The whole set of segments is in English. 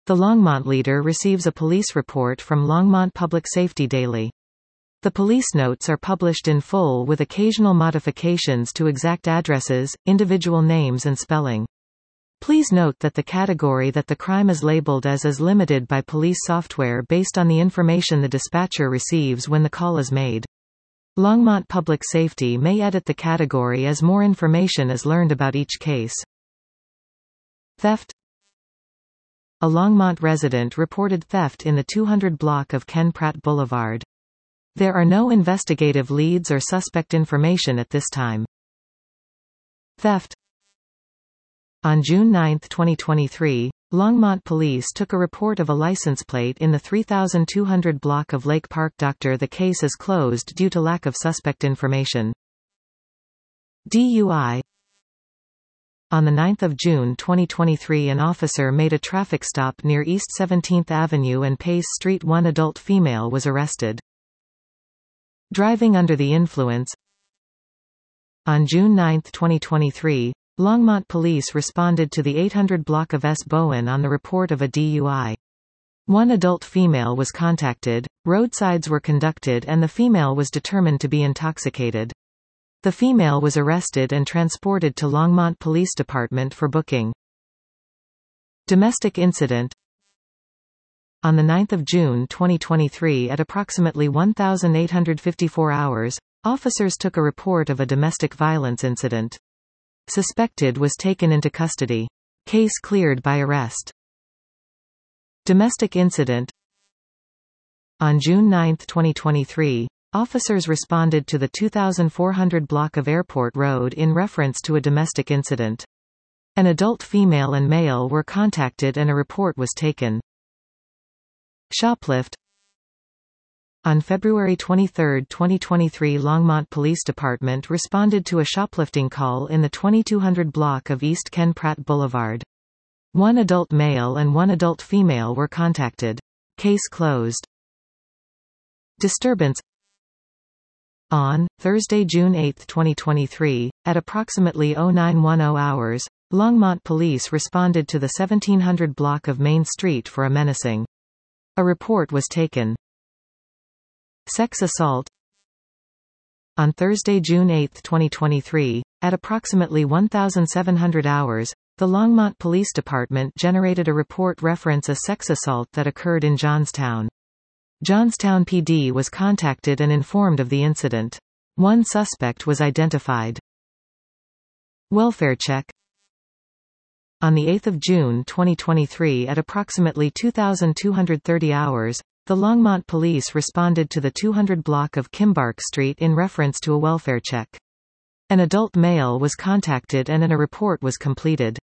The Longmont leader receives a police report from Longmont Public Safety Daily. The police notes are published in full with occasional modifications to exact addresses, individual names and spelling. Please note that the category that the crime is labeled as is limited by police software based on the information the dispatcher receives when the call is made. Longmont Public Safety may edit the category as more information is learned about each case. Theft. A Longmont resident reported theft in the 200 block of Ken Pratt Boulevard. There are no investigative leads or suspect information at this time. Theft. On June 9, 2023, Longmont police took a report of a license plate in the 3200 block of Lake Park. The case is closed due to lack of suspect information. DUI. On 9 June 2023, an officer made a traffic stop near East 17th Avenue and Pace Street. One adult female was arrested. Driving under the influence. On June 9, 2023, Longmont police responded to the 800 block of S. Bowen on the report of a DUI. One adult female was contacted, roadsides were conducted and the female was determined to be intoxicated. The female was arrested and transported to Longmont Police Department for booking. Domestic incident. On 9 June 2023 at approximately 1854 hours, officers took a report of a domestic violence incident. Suspected was taken into custody. Case cleared by arrest. Domestic incident. On June 9, 2023, officers responded to the 2400 block of Airport Road in reference to a domestic incident. An adult female and male were contacted and a report was taken. Shoplift. On February 23, 2023, Longmont Police Department responded to a shoplifting call in the 2200 block of East Ken Pratt Boulevard. One adult male and one adult female were contacted. Case closed. Disturbance. On Thursday, June 8, 2023, at approximately 0910 hours, Longmont police responded to the 1700 block of Main Street for a menacing. A report was taken. Sex assault. On Thursday, June 8, 2023, at approximately 1700 hours, the Longmont Police Department generated a report reference a sex assault that occurred in Johnstown. Johnstown PD was contacted and informed of the incident. One suspect was identified. Welfare check. On 8 June 2023 at approximately 2230 hours, the Longmont police responded to the 200 block of Kimbark Street in reference to a welfare check. An adult male was contacted and a report was completed.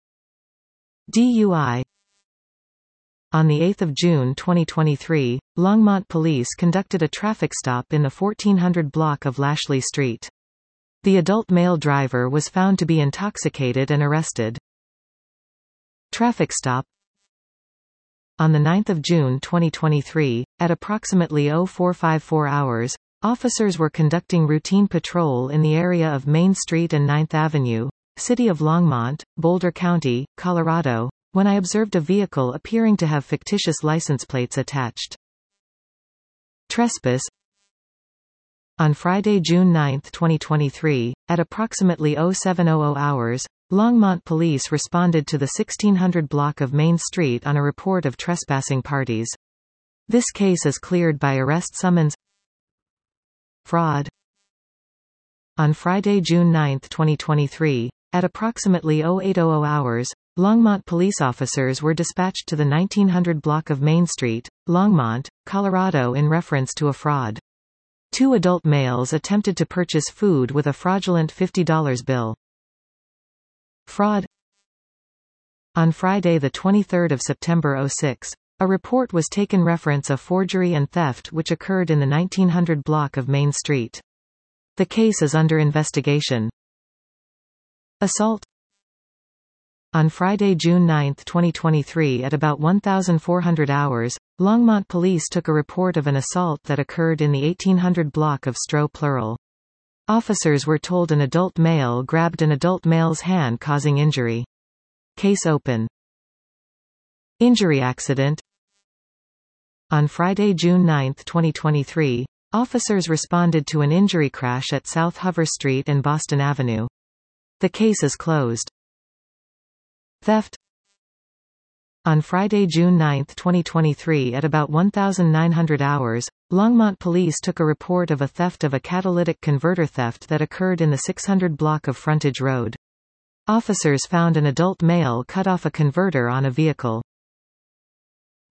DUI. On 8 June 2023, Longmont police conducted a traffic stop in the 1400 block of Lashley Street. The adult male driver was found to be intoxicated and arrested. Traffic stop. On 9 June 2023, at approximately 0454 hours, officers were conducting routine patrol in the area of Main Street and 9th Avenue, City of Longmont, Boulder County, Colorado, when I observed a vehicle appearing to have fictitious license plates attached. Trespass. On Friday, June 9, 2023, at approximately 0700 hours, Longmont police responded to the 1600 block of Main Street on a report of trespassing parties. This case is cleared by arrest summons. Fraud. On Friday, June 9, 2023, at approximately 0800 hours, Longmont police officers were dispatched to the 1900 block of Main Street, Longmont, Colorado in reference to a fraud. Two adult males attempted to purchase food with a fraudulent $50 bill. Fraud. On Friday, 23 September 06, a report was taken reference of forgery and theft which occurred in the 1900 block of Main Street. The case is under investigation. Assault. On Friday, June 9, 2023 at about 1400 hours, Longmont police took a report of an assault that occurred in the 1800 block of Stroh Plural. Officers were told an adult male grabbed an adult male's hand causing injury. Case open. Injury accident. On Friday, June 9, 2023, officers responded to an injury crash at South Hover Street and Boston Avenue. The case is closed. Theft. On Friday, June 9, 2023 at about 1900 hours, Longmont police took a report of a theft of a catalytic converter theft that occurred in the 600 block of Frontage Road. Officers found an adult male cut off a converter on a vehicle.